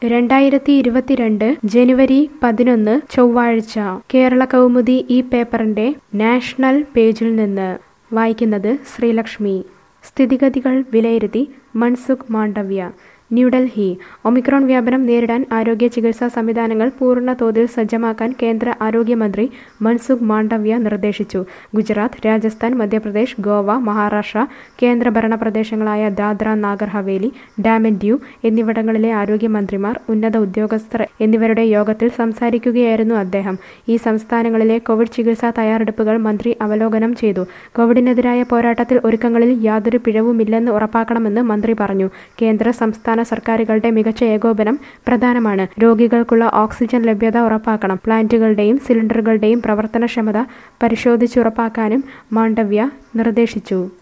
2022 ജനുവരി 11 ചൊവ്വാഴ്ച കേരള കൗമുദി ഈ പേപ്പറിന്റെ നാഷണൽ പേജിൽ നിന്ന് വായിക്കുന്നത് ശ്രീലക്ഷ്മി. സ്ഥിതിഗതികൾ വിലയിരുത്തി മൻസുഖ് മാണ്ഡവ്യ. ന്യൂഡൽഹി. ഒമിക്രോൺ വ്യാപനം നേരിടാൻ ആരോഗ്യ ചികിത്സാ സംവിധാനങ്ങൾ പൂർണ്ണ തോതിൽ സജ്ജമാക്കാൻ കേന്ദ്ര ആരോഗ്യമന്ത്രി മൻസുഖ് മാണ്ഡവ്യ നിർദ്ദേശിച്ചു. ഗുജറാത്ത്, രാജസ്ഥാൻ, മധ്യപ്രദേശ്, ഗോവ, മഹാരാഷ്ട്ര, കേന്ദ്രഭരണ പ്രദേശങ്ങളായ ദാദ്ര നാഗർ ഹവേലി, ഡാമൻ ഡ്യൂ എന്നിവിടങ്ങളിലെ ആരോഗ്യമന്ത്രിമാർ, ഉന്നത ഉദ്യോഗസ്ഥർ എന്നിവരുടെ യോഗത്തിൽ സംസാരിക്കുകയായിരുന്നു അദ്ദേഹം. ഈ സംസ്ഥാനങ്ങളിലെ കോവിഡ് ചികിത്സാ തയ്യാറെടുപ്പുകൾ മന്ത്രി അവലോകനം ചെയ്തു. കോവിഡിനെതിരായ പോരാട്ടത്തിൽ ഒരുക്കങ്ങളിൽ യാതൊരു പിഴവുമില്ലെന്ന് ഉറപ്പാക്കണമെന്ന് മന്ത്രി പറഞ്ഞു. കേന്ദ്ര സംസ്ഥാന സർക്കാരുകളുടെ മികച്ച ഏകോപനം പ്രധാനമാണ്. രോഗികൾക്കുള്ള ഓക്സിജൻ ലഭ്യത ഉറപ്പാക്കണം. പ്ലാന്റുകളുടെയും സിലിണ്ടറുകളുടെയും പ്രവർത്തനക്ഷമത പരിശോധിച്ചുറപ്പാക്കാനും മാണ്ഡവ്യ നിർദ്ദേശിച്ചു.